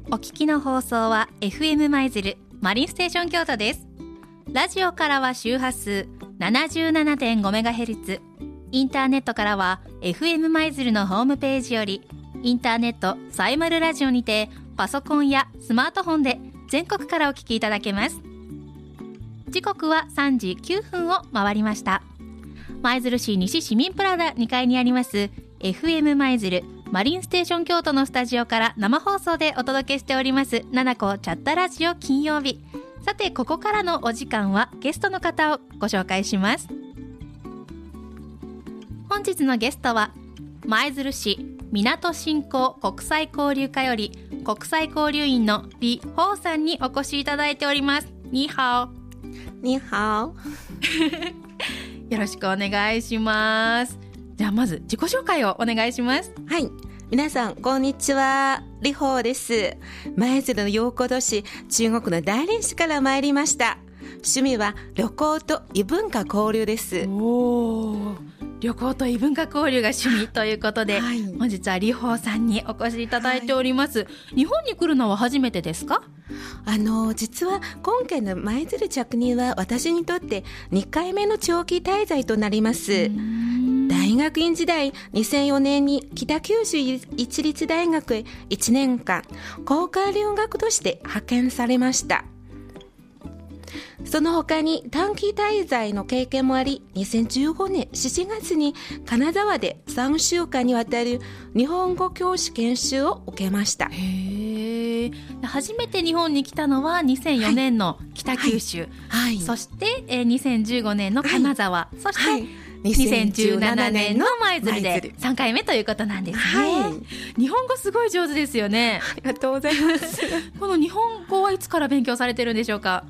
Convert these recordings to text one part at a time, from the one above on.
お聞きの放送は FM 舞鶴マリンステーション京都です。ラジオからは周波数 77.5MHz、 インターネットからは FM 舞鶴のホームページよりインターネットサイマルラジオにてパソコンやスマートフォンで全国からお聞きいただけます。時刻は3時9分を回りました。舞鶴市西市民プラザ2階にあります FM 舞鶴マリンステーション京都のスタジオから生放送でお届けしております七子チャットラジオ金曜日。さて、ここからのお時間はゲストの方をご紹介します。本日のゲストは舞鶴市港振興国際交流課より国際交流員の李芳さんにお越しいただいております。ニーハオ。 ニーハオよろしくお願いします。じゃあまず自己紹介をお願いします。 はい、皆さんこんにちは、李芳です。舞鶴の陽光都市中国の大連市から参りました。趣味は旅行と異文化交流です。 おー、旅行と異文化交流が趣味ということで、 はい、 本日は李芳さんにお越しいただいております、はい、日本に来るのは初めてですか？ 実は今回の舞鶴着任は私にとって2回目の長期滞在となります。大学院時代2004年に北九州一律大学へ1年間交換留学として派遣されました。その他に短期滞在の経験もあり、2015年7月に金沢で3週間にわたる日本語教師研修を受けました。 へー、初めて日本に来たのは2004年の北九州、 はいはい、 そして、2015年の金沢、はい、そして、はい 2017 年の舞鶴で3回目ということなんですね、はい、日本語すごい上手ですよね。 ありがとうございますこの日本語はいつから勉強されてるんでしょうか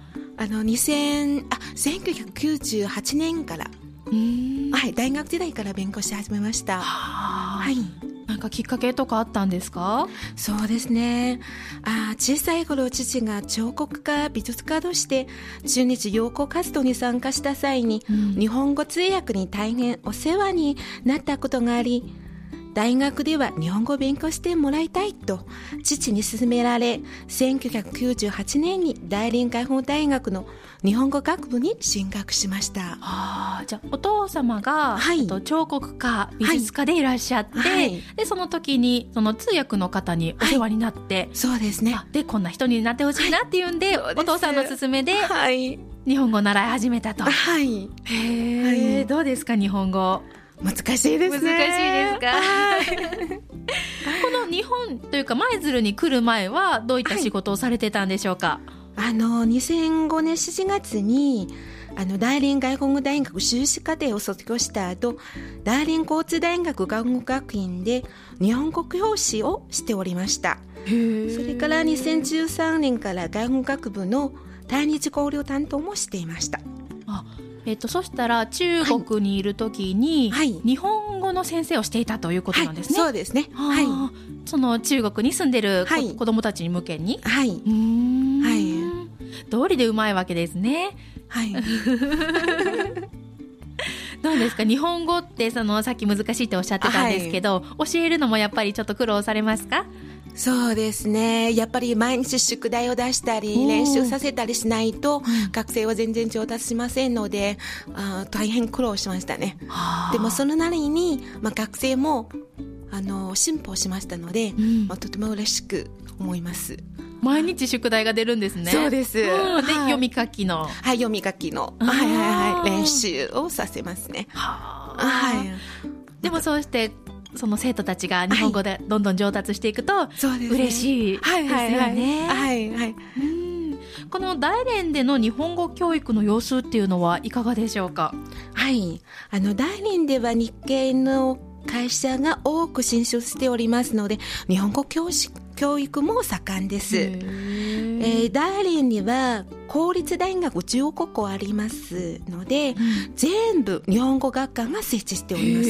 ？1998年から、はい、大学時代から勉強し始めました。はい、 なんかきっかけとかあったんですか？ そうですね、小さい頃父が彫刻家美術家として中日友好活動に参加した際に、日本語通訳に大変お世話になったことがあり、大学では日本語を勉強してもらいたいと父に勧められ、1998年に大連海邦大学の日本語学部に進学しました。 じゃあお父様が、はい、彫刻家美術家でいらっしゃって、はい、でその時にその通訳の方にお世話になって、はい、 そうですね。 でこんな人になってほしいなっていうんで、はい、お父さんの勧めで、はい、日本語を習い始めたと。はい、へー、どうですか日本語？ 難しいですね。 難しいですか？この日本というか舞鶴に来る前はどういった仕事をされてたんでしょうか？ 2005年7月に大連外国語大学修士課程を卒業した後、大連交通大学外国学院で日本語教師をしておりました。それから2013年から外国学部の対日交流担当もしていました。 そしたら中国にいる時に、はい、日本語の先生をしていたということなんですね。 はい、そうですね。はい、 その中国に住んでる、はい、子供たちに向けに、はい、はい、通りでうまいわけですね。はい。どうですか日本語ってさっき難しいっておっしゃってたんですけど、はい、教えるのもやっぱりちょっと苦労されますか？ そうですね、やっぱり毎日宿題を出したり練習させたりしないと学生は全然上達しませんので、大変苦労しましたね。でもそのなりに、学生も進歩しましたので、とても嬉しく思います。 毎日宿題が出るんですね。 そうです。で、 読み書きの、 はい、読み書きの、はいはいはい、練習をさせますね。はい。 でもそうしてその生徒たちが日本語でどんどん上達していくと、嬉しいですよね。はいはい。この大連での日本語教育の様子っていうのはいかがでしょうか？ はい、大連では日系の会社が多く進出しておりますので、日本語教育も盛んです。大連には公立大学15校ありますので、全部日本語学科が設置しております。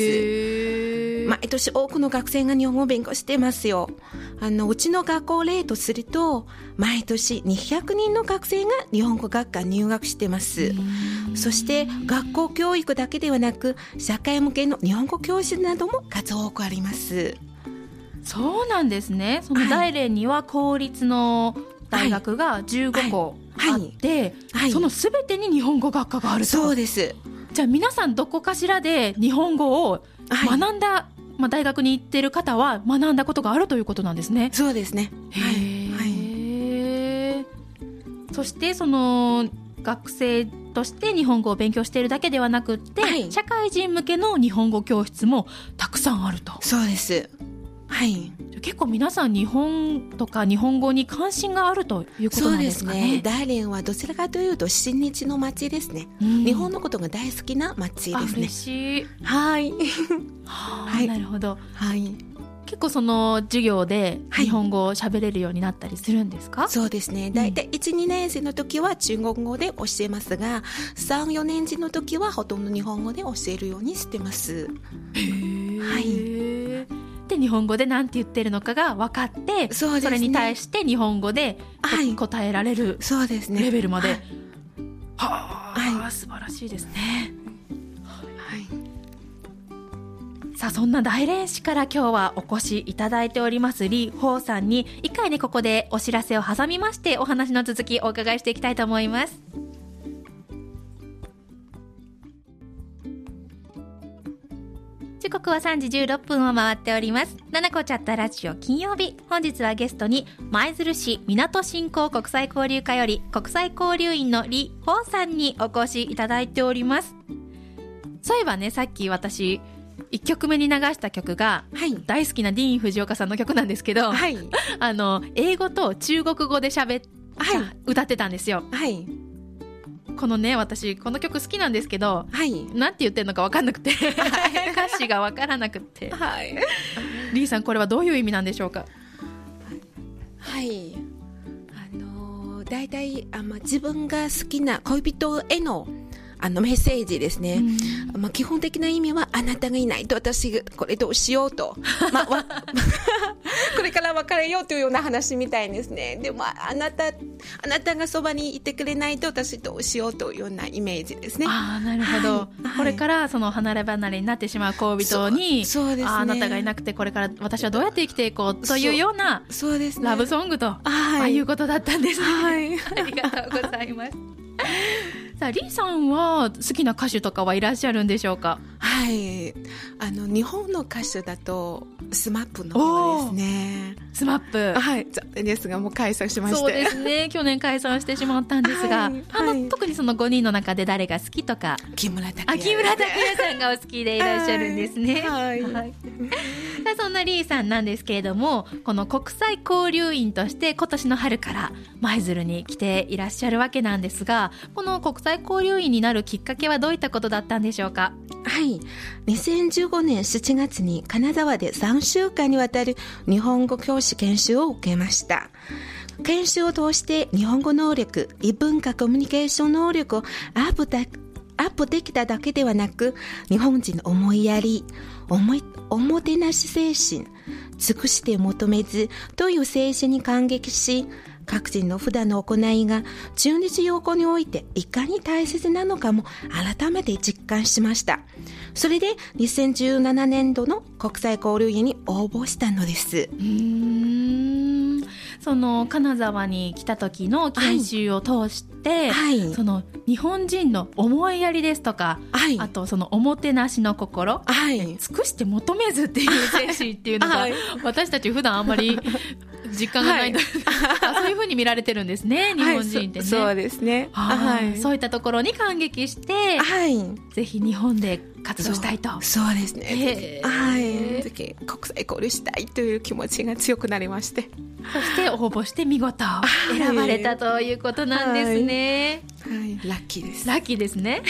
毎年多くの学生が日本語を勉強してますよ。うちの学校を例とすると、毎年200人の学生が日本語学科入学してます。そして学校教育だけではなく、社会向けの日本語教室なども数多くあります。 そうなんですね。その大連には公立の大学が15校あって、そのすべてに日本語学科があると。 そうです。 じゃあ皆さんどこかしらで日本語を学んだ、大学に行ってる方は学んだことがあるということなんですね。 そうですね。 そしてその学生として日本語を勉強しているだけではなくって、社会人向けの日本語教室もたくさんあると。 そうです。 結構皆さん日本とか日本語に関心があるということなんですかね。 そうですね。大連はどちらかというと親日の街ですね。日本のことが大好きな街ですね。 嬉しい。なるほど。結構その授業で日本語を喋れるようになったりするんですか？ そうですね。だいたい1、2年生の時は中国語で教えますが、3、4年生の時はほとんど日本語で教えるようにしてます。 で日本語で何て言ってるのかが分かって、それに対して日本語で答えられるレベルまで。素晴らしいですね。さあそんな大連市から今日はお越しいただいております李鵬さんに一回ねここでお知らせを挟みましてお話の続きお伺いしていきたいと思います。時刻は3時16分を回っております。七子チャットラジオ金曜日、本日はゲストに舞鶴市港振興国際交流課より国際交流員の李鵬さんにお越しいただいております。そういえばね、さっき私1曲目に流した曲が、大好きなディーン・フジオカさんの曲なんですけど、英語と中国語で歌ってたんですよ。このね、私この曲好きなんですけど、なんて言ってるのか分かんなくて歌詞が分からなくて、リーさんこれはどういう意味なんでしょうか？ だいたい自分が好きな恋人へのメッセージですね。基本的な意味はあなたがいないと私これどうしようと、これから別れようというような話みたいですね。でもあなたがそばにいてくれないと私どうしようというようなイメージですね。 なるほど。これからその離れ離れになってしまう恋人に、あなたがいなくてこれから私はどうやって生きていこうというようなラブソングということだったんですね。ありがとうございます。さあ、李さんは好きな歌手とかはいらっしゃるんでしょうか？ 日本の歌手だとスマップの方ですね。 スマップ、 残念ですがもう解散しまして。 そうですね、去年解散してしまったんですが、特にその5人の中で誰が好きとか？ 木村拓哉さんがお好きでいらっしゃるんですね。さあそんな李さんなんですけれども、この国際交流員として今年の春から舞鶴に来ていらっしゃるわけなんですが、この国際交流員になるきっかけはどういったことだったんでしょうか？ 2015年7月に金沢で3週間にわたる日本語教師研修を受けました。研修を通して日本語能力、異文化コミュニケーション能力をアップできただけではなく、日本人の思いやり、おもてなし精神、尽くして求めずという精神に感激し、各人の普段の行いが中日用語においていかに大切なのかも改めて実感しました。それで2017年度の国際交流員に応募したのです。 その金沢に来た時の研修を通して、その日本人の思いやりですとか、あとそのおもてなしの心、尽くして求めずっていう精神っていうのが、私たち普段あんまり実感がないと、そういう風に見られてるんですね、日本人ってね。 そうですね。 そういったところに感激して、ぜひ日本で活動したいと。 そうですね。ぜひ国際交流したいという気持ちが強くなりまして、 そして応募して見事選ばれたということなんですね。 ラッキーです。 ラッキーですね。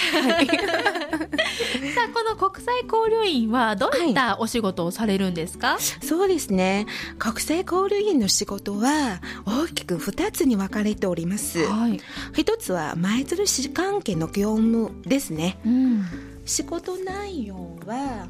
さあ、この国際交流員はどういったお仕事をされるんですか？ そうですね、国際交流員の仕事は大きく2つに分かれております。一つは舞鶴市関係の業務ですね。仕事内容は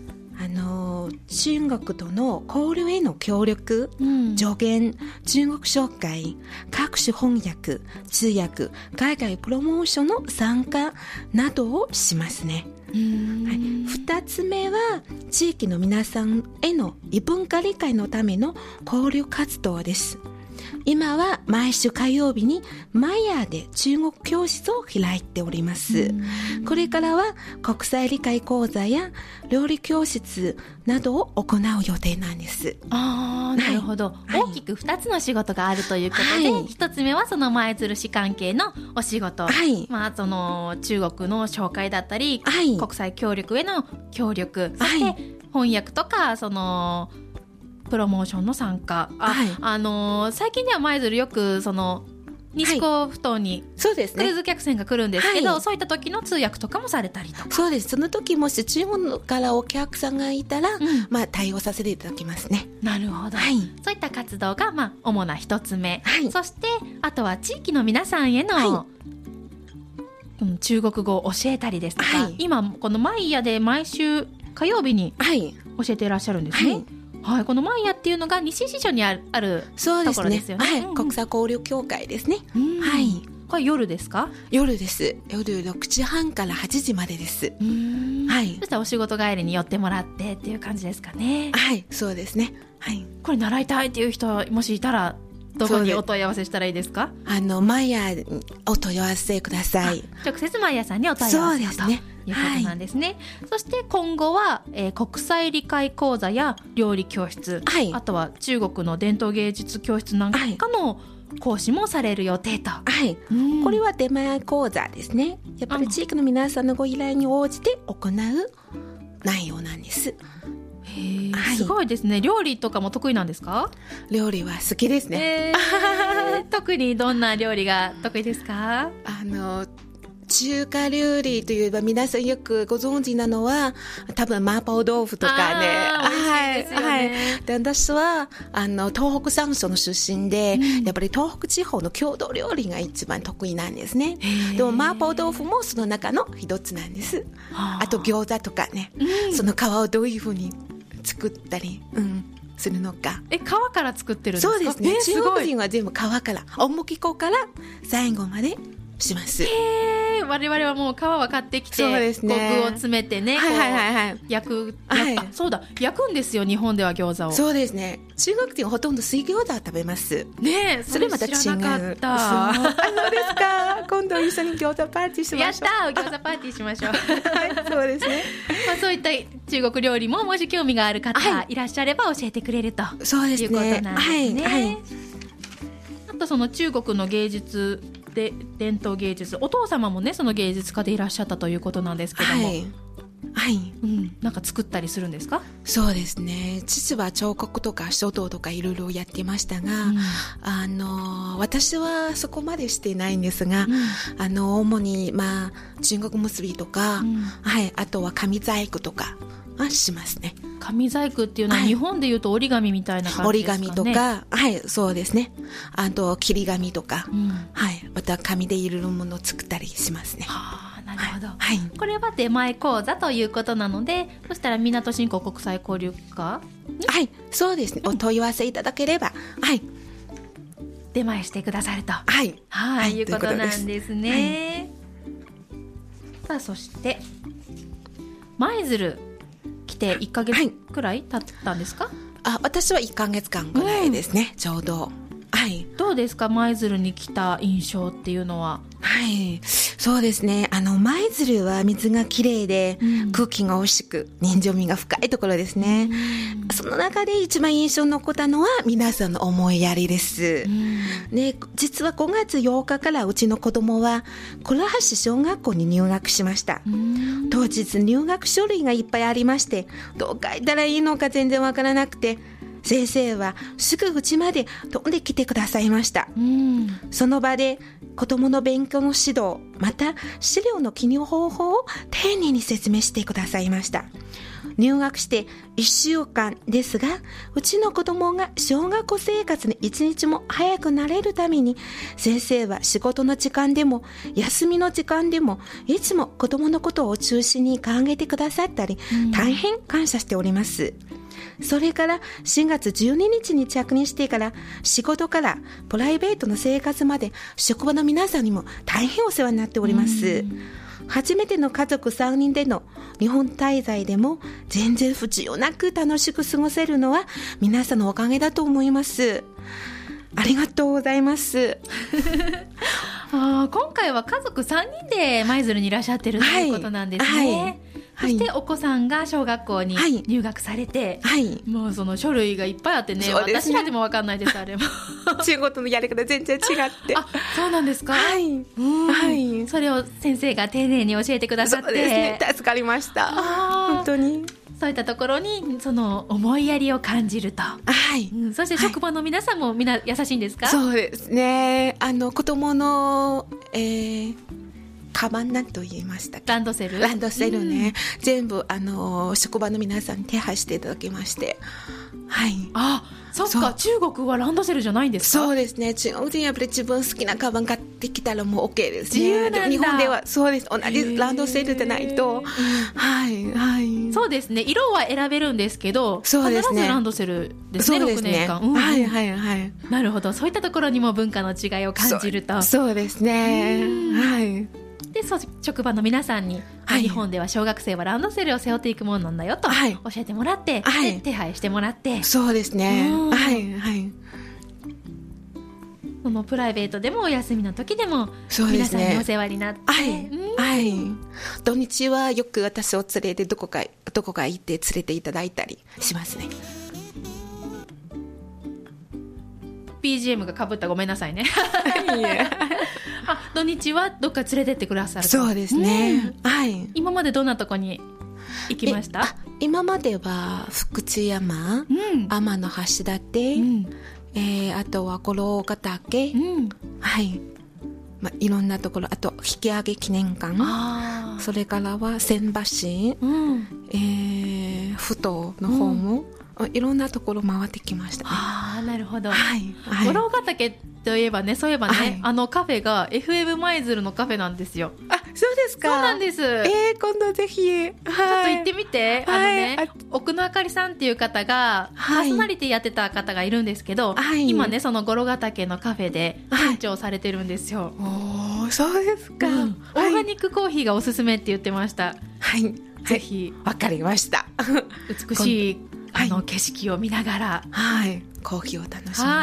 中国との交流への協力、助言、中国紹介、各種翻訳、通訳、海外プロモーションの参加などをしますね。2つ目は地域の皆さんへの異文化理解のための交流活動です。今は毎週火曜日にマヤで中国教室を開いております。これからは国際理解講座や料理教室などを行う予定なんです。 なるほど、はい、大きく2つの仕事があるということで、はい、1つ目はその舞鶴市関係のお仕事、はい、その中国の紹介だったり、はい、国際協力への協力、そして翻訳とかそのプロモーションの参加、はい、最近では舞鶴よくその西港ふ頭にクルーズ客船が来るんですけど、はい、そういった時の通訳とかもされたりとか。 そうです。その時もし中国からお客さんがいたら、対応させていただきますね。 なるほど、はい、そういった活動が主な一つ目、はい、そしてあとは地域の皆さんへの、はい、中国語を教えたりですとか、はい、今このマイヤで毎週火曜日に教えていらっしゃるんですね、はいはい、このマイヤっていうのが西支所にあるところですよね。 はい、国際交流協会ですね。はい。 これ夜ですか？ 夜です。夜6時半から8時までです。 はい。そしたらお仕事帰りに寄ってもらってっていう感じですかね。 はい、そうですね。はい。 これ習いたいっていう人もしいたらどこにお問い合わせしたらいいですか？ マイヤにお問い合わせください。 直接マイヤさんにお問い合わせをということなんですね。はい、そして今後は、国際理解講座や料理教室、はい、あとは中国の伝統芸術教室なんかの講師もされる予定と。はい。 これは出前講座ですね。やっぱり地域の皆さんのご依頼に応じて行う内容なんです。 はい、すごいですね。料理とかも得意なんですか？ 料理は好きですね。 特にどんな料理が得意ですか？ 中華料理といえば皆さんよくご存知なのは多分麻婆豆腐とかね。 はい、はい。 で、私は東北山椒の出身で、やっぱり東北地方の郷土料理が一番得意なんですね。でも麻婆豆腐もその中の一つなんです。あと餃子とかね、その皮をどういうふうに作ったり、するのか。 皮から作ってるんですか？ そうですね。中国人は全部皮から、小麦粉から最後までします。 我々はもう皮は買ってきて、 そうですね、 具を詰めてね、焼く、そうだ、焼くんですよ、日本では餃子を。 そうですね。中国人はほとんど水餃子を食べます。 ねえ、それまた違う。知らなかった。 そうですか。今度一緒に餃子パーティーしましょう。 やったー、餃子パーティーしましょう。 はい、そうですね。 そういった中国料理ももし興味がある方いらっしゃれば教えてくれると、 そうですね、 いうことなんですね。あとその中国の芸術で伝統芸術、お父様もねその芸術家でいらっしゃったということなんですけども、はい、なんか作ったりするんですか？ そうですね。父は彫刻とか書道とかいろいろやってましたが、私はそこまでしていないんですが、主に中国結びとか、あとは紙細工とかはしますね。 紙細工っていうのは日本でいうと折り紙みたいな感じですかね。 折り紙とか、そうですね。あと切り紙とか、また紙でいろいろものを作ったりしますね。 なるほど、これは出前講座ということなので、そしたら港振興国際交流課、 そうですね、お問い合わせいただければ、 出前してくださると、いうことなんですね。さあ、そして舞鶴来て1ヶ月くらい経ったんですか？ 私は1ヶ月間くらいですね、ちょうど。 どうですか、舞鶴に来た印象っていうのは？ そうですね。舞鶴は水がきれいで、空気が美味しく、人情味が深いところですね。その中で一番印象に残ったのは皆さんの思いやりです。で、実は5月8日からうちの子供は倉橋小学校に入学しました。当日入学書類がいっぱいありまして、どう書いたらいいのか全然わからなくて、先生はすぐうちまで飛んできてくださいました。その場で子供の勉強の指導、また資料の記入方法を丁寧に説明してくださいました。入学して1週間ですが、うちの子供が小学校生活に一日も早くなれるために、先生は仕事の時間でも休みの時間でもいつも子供のことを中心に考えてくださったり、大変感謝しております。それから4月12日に着任してから、仕事からプライベートの生活まで職場の皆さんにも大変お世話になっております。 初めての家族3人での日本滞在でも全然不自由なく楽しく過ごせるのは皆さんのおかげだと思います。ありがとうございます。 今回は家族3人で舞鶴にいらっしゃってるということなんですね。そしてお子さんが小学校に入学されて、もうその書類がいっぱいあってね、私らでも分かんないです、あれも。 中国のやり方全然違って。 そうなんですか。それを先生が丁寧に教えてくださって。 そうですね、助かりました。本当に。 そういったところにその思いやりを感じると。そして職場の皆さんもみんな優しいんですか？ そうですね。子供の、カバンなんと言いましたっけ？ランドセルね、全部職場の皆さんに手配していただきまして。 そっか、中国はランドセルじゃないんですか？ そうですね、中国人やっぱり自分好きなカバン買ってきたらもう OK ですね。 自由なんだ。 日本ではそうです、同じランドセルでないと。 そうですね、色は選べるんですけど、 そうですね、 必ずランドセルですね、6年間。なるほど、そういったところにも文化の違いを感じると。 そうですね。 で、職場の皆さんに、日本では小学生はランドセルを背負っていくものなんだよと教えてもらって、で手配してもらって。 そうですね。 そのプライベートでもお休みの時でも皆さんにお世話になって、 土日はよく私を連れてどこか行って連れていただいたりしますね。 BGM がかぶった、ごめんなさいね。土日はどっか連れてってくださる。 そうですね。 今までどんなとこに行きました？ 今までは福知山、天橋立、あとは五郎ヶ岳、いろんなところ、あと引き上げ記念館、それからは船橋、ふ頭の方も、いろんなところ回ってきましたね。なるほど。五郎ヶ岳といえばね、そういえばね、カフェが FM 舞鶴のカフェなんですよ。 そうですか。 そうなんです。 今度ぜひ、ちょっと行ってみて。奥野あかりさんっていう方が、パーソナリティやってた方がいるんですけど、今ね、その五郎ヶ岳のカフェで店長されてるんですよ。 そうですか。 オーガニックコーヒーがおすすめって言ってました。ぜひ。 わかりました。 美しい景色を見ながら、 コーヒーを楽しみます。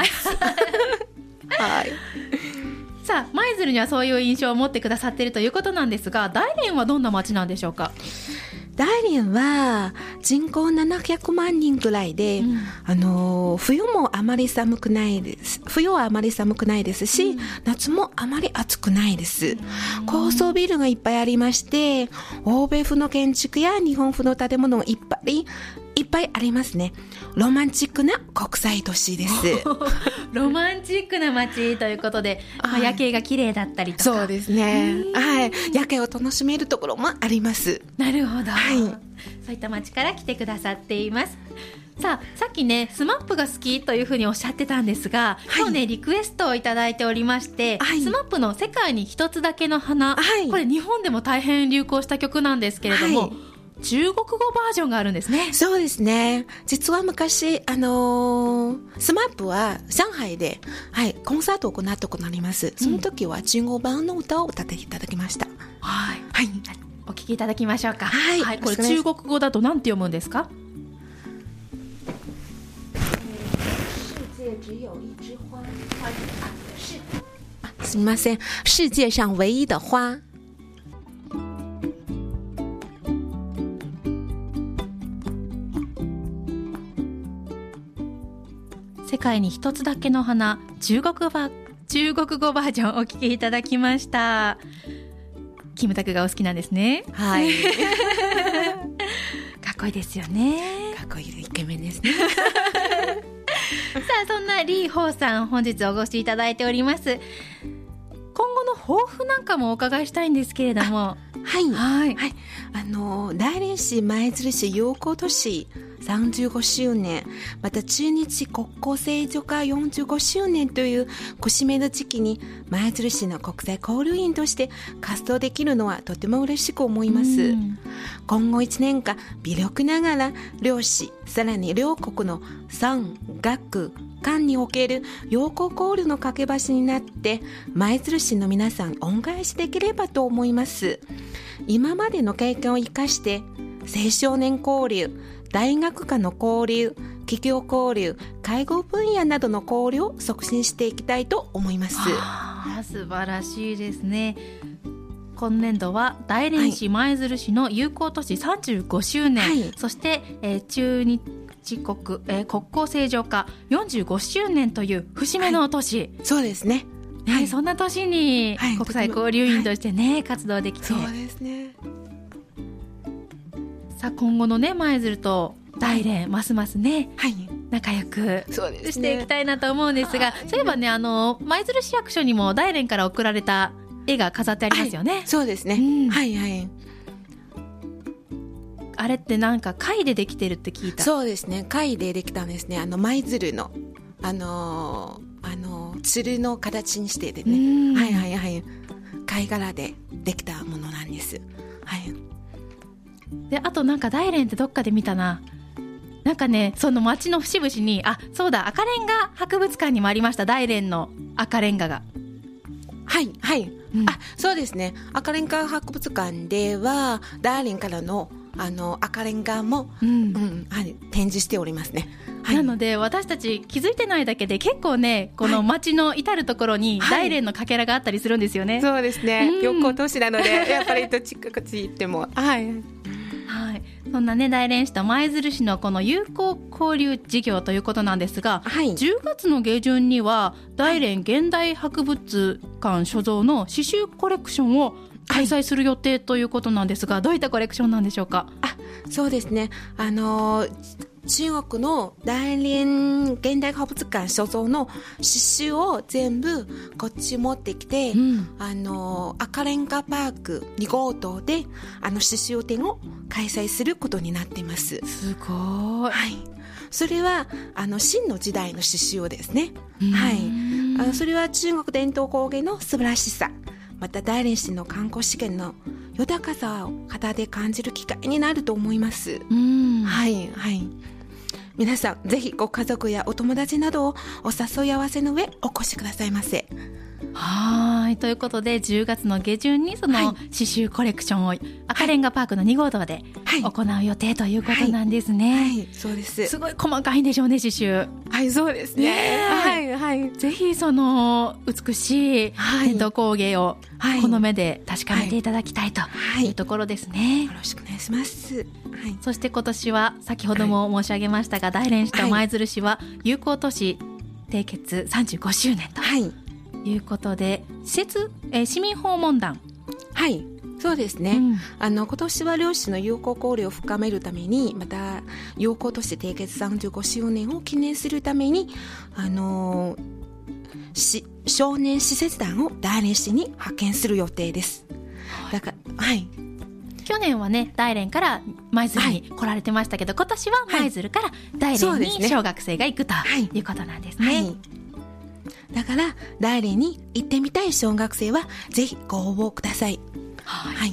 さあ、舞鶴にはそういう印象を持ってくださっているということなんですが、大連はどんな街なんでしょうか？ 大連は人口700万人ぐらいで、冬もあまり寒くないです。冬はあまり寒くないですし、夏もあまり暑くないです。高層ビルがいっぱいありまして、欧米風の建築や日本風の建物がいっぱいありますね。ロマンチックな国際都市です。 ロマンチックな街ということで、夜景が綺麗だったりとか。 そうですね。夜景を楽しめるところもあります。 なるほど。そういった街から来てくださっています。さっきね、スマップが好きというふうにおっしゃってたんですが、今日ね、リクエストをいただいておりまして、スマップの世界に一つだけの花、これ日本でも大変流行した曲なんですけれども、中国語バージョンがあるんですね。 そうですね。実は昔、スマップは上海で、コンサートを行ったことがあります。その時は中国版の歌を歌っていただきました。 お聞きいただきましょうか。これ中国語だと何て読むんですか？ すみません。世界上唯一的花。 世界に一つだけの花、中国語バージョンお聞きいただきました。キムタクがお好きなんですね。かっこいいですよね。 かっこいいイケメンですね。 さあ、そんなリーホーさん、本日お越しいただいております。今後の抱負なんかもお伺いしたいんですけれども。 大連市舞鶴市友好都市35周年、また中日国交正常化45周年という節目の時期に舞鶴市の国際交流員として活動できるのはとても嬉しく思います。今後1年間微力ながら両市、さらに両国の産学間における友好交流の架け橋になって舞鶴市の皆さん恩返しできればと思います。 今までの経験を生かして青少年交流、大学間の交流、企業交流、介護分野などの交流を促進していきたいと思います。 素晴らしいですね。今年度は大連市舞鶴市の友好都市35周年、はい、そして、中日国交正常化45周年という節目の年、はい、 そうですね、 はい、そんな年に国際交流員としてね、はい、活動できて、 そうですね。 さあ今後のね舞鶴と大連、ますますね、はい、仲良くしていきたいなと思うんですが、そういえばね舞鶴市役所にも大連から送られた絵が飾ってありますよね、はい、 そうですね、はいはい。 あれってなんか貝でできてるって聞いた。 そうですね、貝でできたんですね。舞鶴の鶴の形にしてでね、はいはいはい、貝殻でできたものなんです。はい。 であとなんか大連ってどっかで見たな、なんかねその町の節々にそうだ、赤レンガ博物館にもありました、大連の赤レンガが。 はいはい、そうですね、赤レンガ博物館では大連からの赤レンガも、はい、展示しておりますね、はい、 なので私たち気づいてないだけで結構ねこの町の至るところに大連のかけらがあったりするんですよね、 はい、そうですね、友好都市なのでやっぱりどっちかこっち行ってもはい、 はい、そんなね大連市と舞鶴市のこの友好交流事業ということなんですが、はい、10月の下旬には大連現代博物館所蔵の刺繍コレクションを開催する予定ということなんですが、どういったコレクションなんでしょうか。 そうですね、中国の大連現代博物館所蔵の刺繍を全部こっち持ってきて、赤レンガパーク2号棟で刺繍展を開催することになっています。 すごい、 はい、それは秦の時代の刺繍ですね、はい、それは中国伝統工芸の素晴らしさ、また大連市の観光資源の豊かさを肌で感じる機会になると思います。はいはい、皆さんぜひご家族やお友達などをお誘い合わせの上お越しくださいませ。 はい、ということで10月の下旬にその刺繍コレクションを赤レンガパークの2号棟で行う予定ということなんですね、 はいはい、そうです。 すごい細かいんでしょうね、刺繍。 はい、そうですね、はいはい、 ぜひその美しい伝統工芸をこの目で確かめていただきたいというところですね、 よろしくお願いします、はい、 そして今年は先ほども申し上げましたが、大連市と舞鶴市は友好都市締結35周年ということで、市民訪問団、 はい、そうですね、今年は両市の友好交流を深めるために、また友好都市締結35周年を記念するために少年施設団を大連市に派遣する予定です。だから、はい、 去年はね大連から舞鶴に来られてましたけど、今年は舞鶴から大連に小学生が行くということなんですね、はいはい、 だから大連に行ってみたい小学生はぜひご応募ください。はい、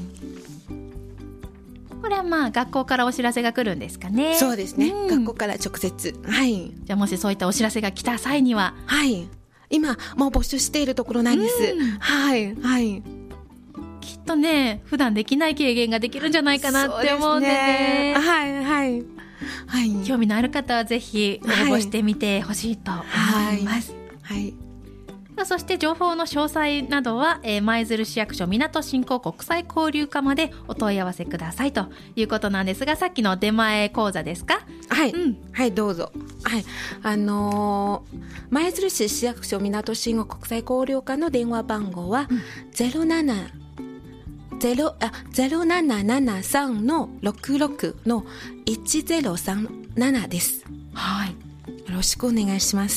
これは学校からお知らせが来るんですかね。 そうですね、学校から直接、はい、 じゃあもしそういったお知らせが来た際には、 はい、今もう募集しているところなんです、はいはい、 きっとね普段できない経験ができるんじゃないかなって思うんでね、 はいはいはい、 興味のある方はぜひ応募してみてほしいと思います、 はいはい。 そして情報の詳細などは舞鶴市役所港振興国際交流課までお問い合わせくださいということなんですが、さっきの出前講座ですか。 はい、はい、どうぞ。はい、舞鶴市市役所港振興国際交流課の電話番号は、0773-66-1037です。はい、よろしくお願いします。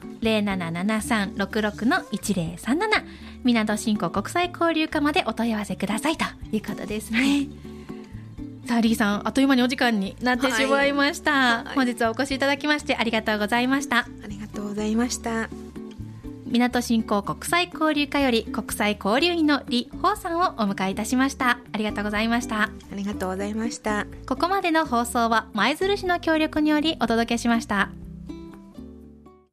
0773-66-1037 港振興国際交流課までお問い合わせくださいということですね、はい、さあリーさん、あっという間にお時間になってしまいました、本日はお越しいただきましてありがとうございました。 ありがとうございました。 港振興国際交流課より国際交流員の李芳さんをお迎えいたしました。ありがとうございました。 ありがとうございました。 ここまでの放送は舞鶴市の協力によりお届けしました。